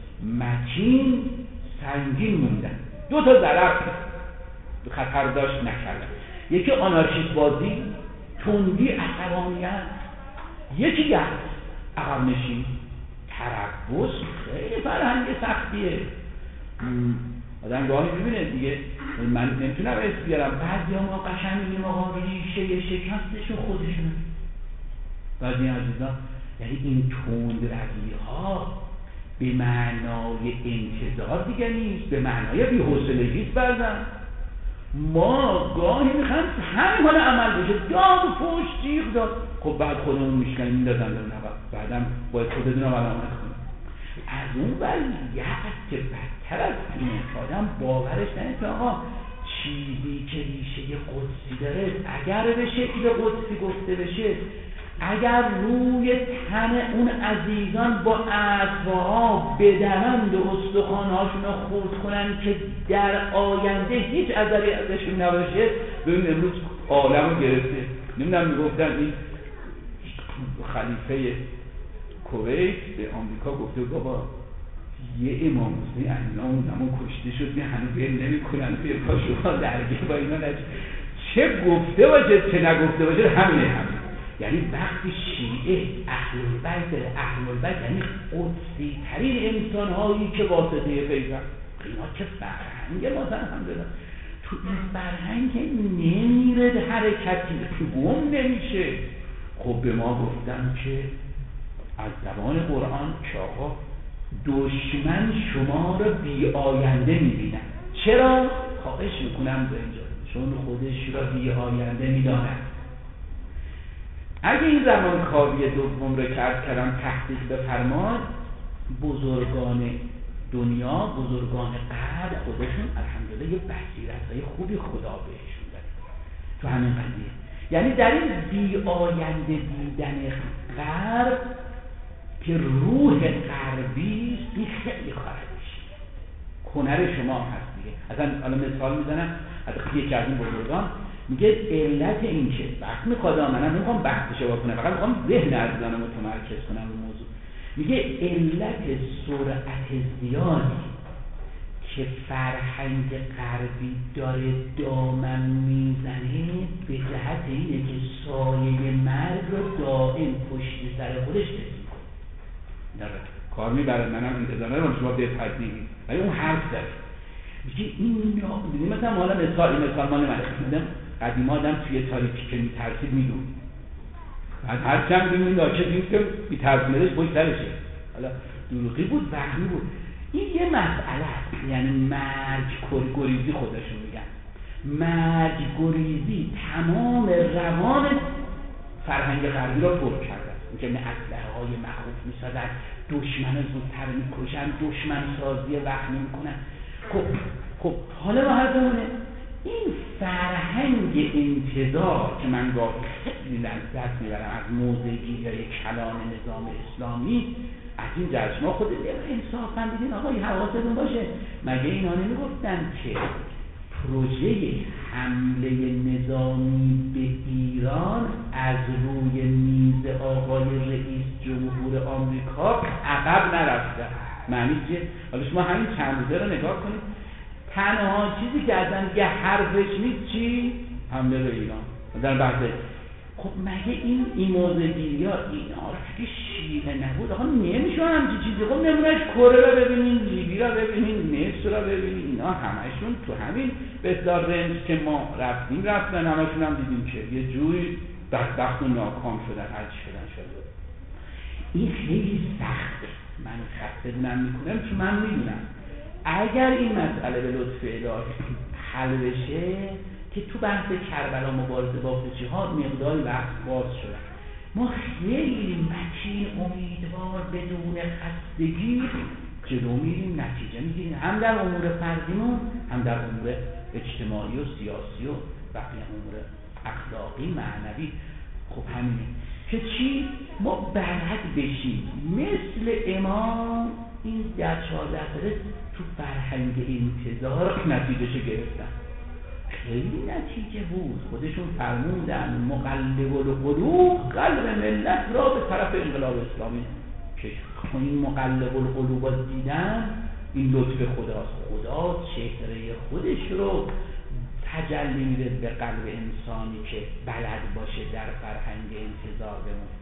متین سنگین موندن. دو تا ضرر خطر داشت نکردن، یکی آنارشیست بازی، تندی، عصبانیت، یکی یه عقب نشین، تربص. خیلی فرهنگ سختیه. آدم گاهی میبینه دیگه، من نمیتونم اسم بیارم، بعضی ها ما قشنگ میبینیم آقا ریشه شکستشون خودشونه. بعضی عزیزان یعنی این تند روی ها به معنای انتظار دیگه نیست، به معنای بی‌حوصلگیست. بعضن ما گاهی میخوایم همین حال عمل بشه، داد و پوش جیغ داد، خب بعد خودمون میشکنیم میندازن در نوت، بعدم باید خود بدونم عمل کنیم. از اون ولیت که بدتر از اینه که آدم باورش نمیشه که آقا چیزی که ریشه قدسی داره اگر به شکل قدسی گفته بشه، اگر روی تن اون عزیزان با اسبها بدنند و استخوان‌هاشون رو خورد کنن که در آینده هیچ اثری ازشون نباشه. ببین امروز عالم رو گرفته. نمیدونم میگفتن این خلیفه کویت به آمریکا گفته بابا یه امام حسین اینا اون زمان کشته شد، یه هنوز بیل نمی کنن توی پاشوها درگیر با اینا نجد. چه گفته باشه چه نگفته باشه همینه همین. یعنی وقتی شیعه اهل البیت داره، اهل البیت یعنی قدسی ترین انسان هایی که واسطه فیضن. اینا چه فرهنگ ما الحمدلله تو این فرهنگ نمیره حرکتی، گم نمیشه. خب به ما گفتن که از زبان قرآن که آقا دشمن شما رو بی آینده میبینن. چرا؟ خواهش میکنم به اینجا، چون خودش رو بی آینده میداند. اگه این زمان کاوی دوم رو کرد کردم تحقیق بفرماد، بزرگان دنیا، بزرگان غرب خودشون الحمدلله یه بصیرت‌های خوبی خدا بهشون داد. تو همین قضیه. یعنی در این بی آینده دیدن غرب که روح غربی است، این خیلی خارجی هنر شما هست دیگه. اصلا حالا مثال میزنم از یکی از این بزرگان میگه علت این که وقت میخواد منم نمیخوام بحثش رو بکنم، فقط میخوام ذهن عزیزانو متمرکز کنم رو موضوع. میگه علت سرعت زیادی که فرهنگ غربی داره دامن میزنه به جهت اینه که سایه مرگ رو دائم پشت سر خودش رسید داره کار میبره. منم انتظار ندارم شما بپذیرید، ولی اون حرف داره. میگه این نا... مثلا حالا مثال این مثال مال من میدم. قدیم آدم توی تاریکی که میترسید میدون از هر چند بیمون لاشه دید که میترسیدش باید سرشه. حالا دروغی بود وحمی بود. این یه مسئله است. یعنی مرگ گریزی خودشون میگن مرگ گریزی تمام روان فرهنگ غربی را پر کرده است. اینکه اسلحه های مخوف میسازن، دشمن زودتر میکشن، دشمن سازی وحمی میکنن. خب خب حالا ما هرزمونه این فرهنگ انتظار که من گاهی خیلی لذت میبرم از موضعی یا یک کلام نظام اسلامی از این جشن ما خود انصافا دیدین آقای حواستون باشه، مگه اینا نمیگفتن که پروژه حمله نظامی به ایران از روی میز آقای رئیس جمهور آمریکا عقب نرفته؟ معنی چیه؟ حالا شما همین چند روزه رو نگاه کنید، تنها چیزی که ازن یه حرفش نیست چی؟ حمله به ایران در بحثه. خب مگه این این موضوعی ها اینا را که شیعه نبود آقا نمیشون همچی چیزی. خب نمونهش کره را ببینین، لیبی را ببینین، مصر را ببینین، اینا همشون تو همین بسیار رنج که ما رفتیم رفتن، همشون هم دیدیم که یه جوی بدبخت و ناکام شدن، هر چی شدن شده. این خیلی سخته. من خسته دونم میکنم چون من میدونم اگر این مسئله به لطف الهی حل بشه که تو بحث کربلا مبارزه با فوجی‌ها مقداری وقت باز شده، ما خیلی متین امیدوار بدون خستگی جلو میریم، نتیجه میگیریم، هم در امور فردیمون هم در امور اجتماعی و سیاسی و بقیه امور اخلاقی معنوی. خب همینه که چی؟ ما بلد بشیم مثل امام این در چهارده ساله تو فرهنگ انتظار نتیجهش گرفتن. خیلی نتیجه بود. خودشون فرمودن مقلب القلوب قلب ملت را به طرف انقلاب اسلامی که این مقلب القلوب دیدن این لطف خداست. خدا چهره خودش رو تجلی میده به قلب انسانی که بلد باشه در فرهنگ انتظار بمونه.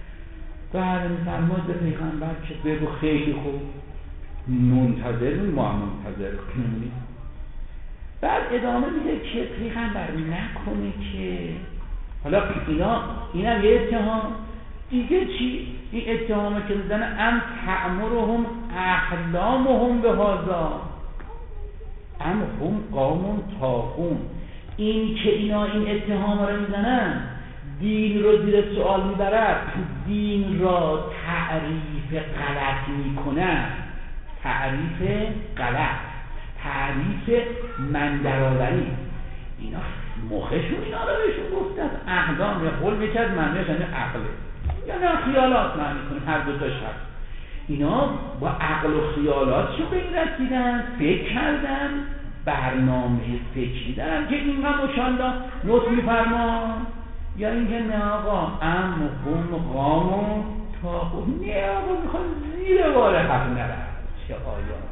بعد فرمود به پیغمبر که بگو خیلی خوب منتظر ما منتظر کنیم. بعد ادامه میده که پیغمبر نکنه که حالا اینا اینم یه اتهام دیگه چی؟ این اتهامه که میزنه ام تأمرهم احلامهم به هذا ام هم قوم طاغون. این که اینا این اتهام رو میزنن دین رو زیر سوال میبرد، دین را تعریف غلط میکنن، تعریف غلط، تعریف من درآوری. اینا مخشون اینا رو بهشون گفتن احلام یا قول میکرد معنیش یعنی عقله یا نه خیالات معنی کنیم، هر دو تاش هست. اینا با عقل و خیالاتشو به این رسیدن، فکر کردن، برنامه فکری دارن که این هم مشانده نطق میفرمان یا اینکه نه آقا ام هم قام و تاقو نه آقا میخواد زیر بار حق نرد. چه آیات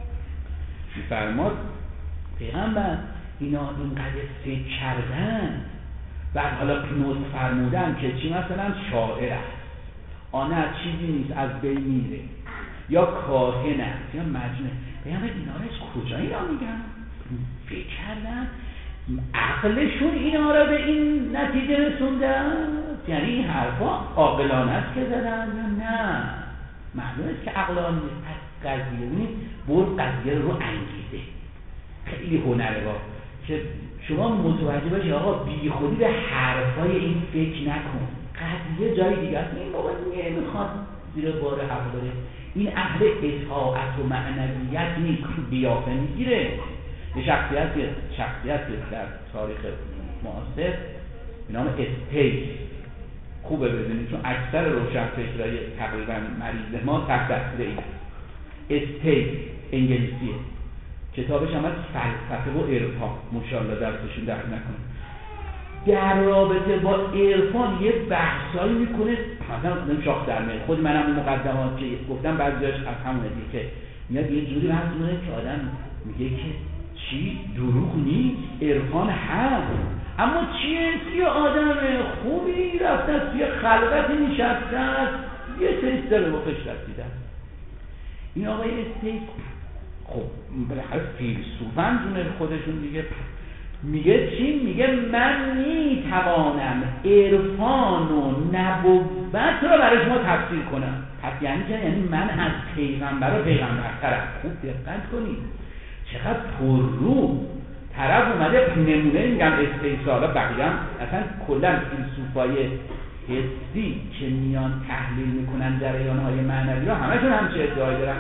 میفرماد پیغمبر اینا اینقدر فکر کردن و حالا نطق فرمودن که چی مثلا شاعر است، آن از چیزی نیست از بین میره، یا کاهن است یا مجنون. پیغمبر اینا رو از کجا اینا میگن؟ فکر کردن عقلشون اینا رو به این نتیجه رسوندن؟ یعنی این حرفا عاقلانه است که زدن یا نه؟ معلوم است که عقلانه نیست. پس قضیه نیست بر قضیه رو انگیزه خیلی هنره با که شما متوجه باشی آقا بی خودی به حرفای این فکر نکن، قضیه جای دیگه است. این بابا نمیخواد زیر بار حق داره، این اهل اطاعت و معنویت نیست، بیافه میگیره. یه شخصیت شخصیت در تاریخ معاصر به نام اسپیس. خوبه بدونید چون اکثر روشنفکرای تقریبا مریض ما تحت تاثیر این اسپیس انگلیسیه. کتابش هم از فلسفه و عرفان، مشالله درسشون درد نکنه. در رابطه با عرفان یه بحثایی میکنه، مثلا خودم شاخ در میاره. خود منم این مقدمات که گفتم بعضیاش از همونه دیگه که میاد یه جوری بحث میکنه که آدم میگه که چی دروغ نیست، عرفان هست، اما چیه؟ یه آدم خوبی رفته است، یه خلقت نشسته است، یه سری سر و خش رسیده است. این آقای استیک خب بالاخره فیلسوفن جونه خودشون دیگه، میگه چی؟ میگه من میتوانم عرفان و نبوت رو برای شما تفسیر کنم. پس یعنی چه؟ یعنی من از پیغمبر و پیغمبرترم. خوب دقت کنید چقدر پررو طرف اومده نمونه میگم استیسالا. بقیه هم اصلا کلا فیلسوفای حسی که میان تحلیل میکنن جریانهای معنوی رو همشون همچه ادعایی دارن.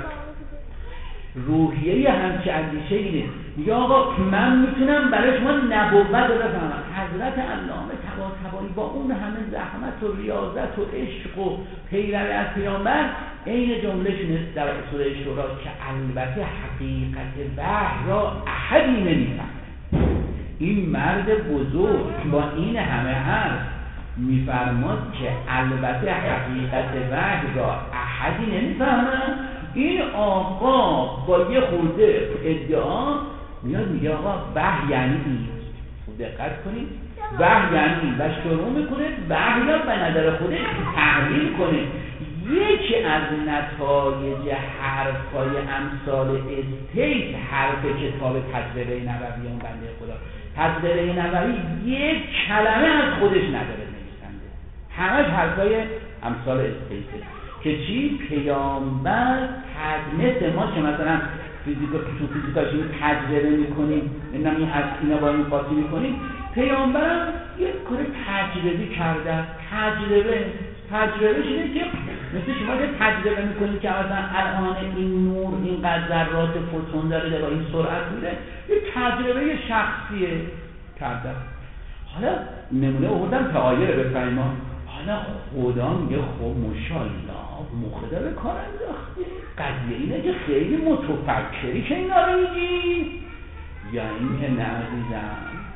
روحیه یه همچه اندیشه اینه، میگه آقا من میتونم برای شما نبوت رو بفهمم. حضرت علامه طباطبایی با اون همه زحمت و ریاضت و عشق و پیروی از پیامبر این جمله شونه در سوره شورا که البته حقیقت وحی را احدی نمیفهمه. این مرد بزرگ با این همه هست میفرماد که البته حقیقت وحی را احدی نمیفهمه. این آقا با یه خورده ادعا میاد میگه آقا وحی یعنی این. دقت کنید وحی یعنی این و شروع میکنه وحی را به نظر خودش تحلیل کنه. یکی از نتایج حرفای امثال استیت حرف کتاب تجربه نبوی اون بنده خدا. تجربه نبوی یک کلمه از خودش نداره نویسنده، همش حرفای امثال استیته که چی؟ پیامبر مثل ما که مثلا فیزیکا تو فیزیکاشی تجربه میکنیم، اینا این از اینا با این قاطی میکنیم، پیامبرم یک کار تجربی کرده. تجربه تجربه شده که مثل شما که تجربه میکنید که مثلا الان این نور اینقدر ذرات فوتون داره با این سرعت میره، یه تجربه شخصیه کرده. حالا نمونه آوردم تا آیه رو بفهمیم. حالا خدا میگه خب ماشاءالله مخدا به کار انداختی. قضیه اینه که خیلی متفکری که اینا رو میگی، یا این که نه عزیزم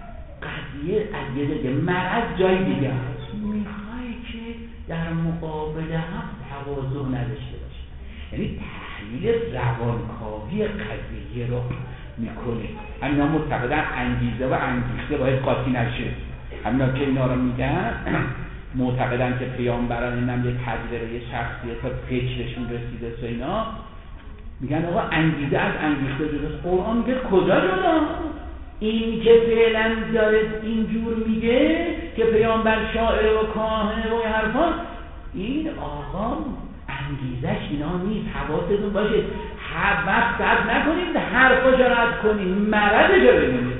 قضیه از یه دیگه مرض جای دیگه هست. میخوای که در مقابل هم تواضع نداشته باشه، یعنی تحلیل روانکاوی قضیه رو میکنه. همینا معتقدن انگیزه و انگیزه باید قاطی نشه. همینا که اینا رو میگن معتقدن که پیامبران اینم یه تجربه شخصیه تا فکرشون رسیده و اینا، میگن آقا انگیزه از انگیزه جداست. قرآن میگه کجا جدا؟ این که فعلا داره اینجور میگه که پیامبر شاعر و کاهن و حرفان، این آقا انگیزش اینا نیست. حواستون باشه هر وقت صد نکنید حرفا جا رد کنید، مرض جا بگید.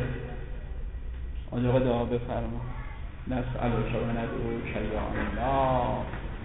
آقا دعا بفرما. نسألك وندعوك يا الله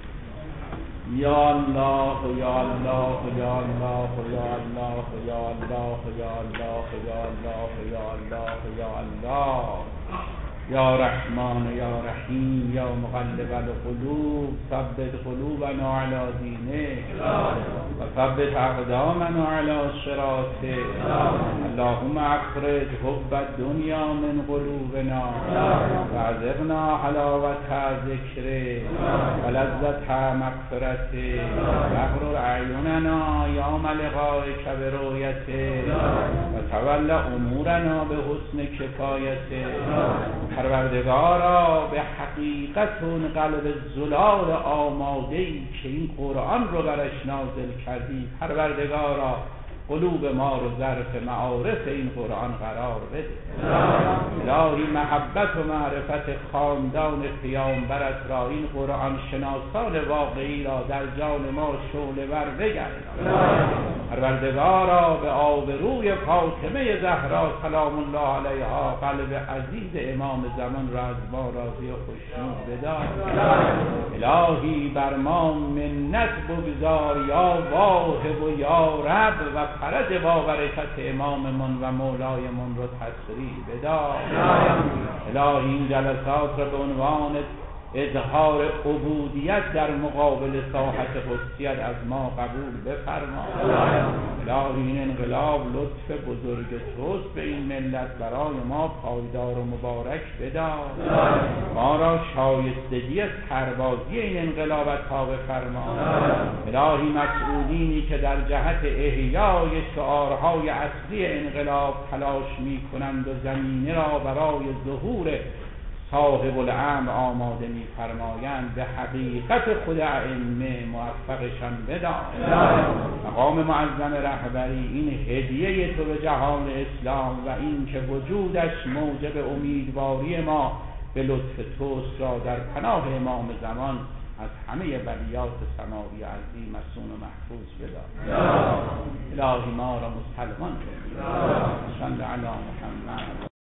یا الله یا الله یا الله یا الله یا الله یا الله یا الله یا الله یا الله یا رحمان یا رحیم یا مقلب القلوب ثبت قلوبنا علی دینک و ثبت اقدامنا علی صراطک. اللهم اخرج حب الدنیا من قلوبنا و ارزقنا حلاوت ذکرک و لذت مغفرتک و اغرر اعیننا یوم لقائک برؤیتک و تول امورنا به حسن کفایتک. پروردگارا به حقیقت اون قلب زلال آماده‌ای که این قرآن رو برش نازل کردی، پروردگارا قلوب ما رو ظرف معارف این قرآن قرار بده. الهی محبت و معرفت خاندان پیامبرت را، این قرآن شناسان واقعی را در جان ما شعله ور بگردان. پروردگارا به آبروی فاطمه زهرا سلام الله علیها قلب عزیز امام زمان را از ما راضی و خوشنود بدار. الهی بر ما منت بگذار یا واهب و یا رب و خرج با برکت اماممون و مولایمون رو تسریع بدار. الهی این جلسات را به عنوان اظهار عبودیت در مقابل ساحت قدسیت از ما قبول بفرما. الهی این انقلاب لطف بزرگ توست به این ملت، برای ما پایدار و مبارک بدار. ما را شایستگی سربازی این انقلاب عطا بفرما. الهی مسئولینی که در جهت احیای شعارهای اصلی انقلاب تلاش می کنند و زمینه را برای ظهور صاحب الامر آماده می فرمایند، به حقیقت خود ائمه موفقشان بدار. مقام معظم رهبری این هدیه تو به جهان اسلام و این که وجودش موجب امیدواری ما به لطف توست را در پناه امام زمان از همه بلیات سماوی عظیم مسون و محفوظ بدار. الهی ما را مسلمان کن. صلی علی محمد.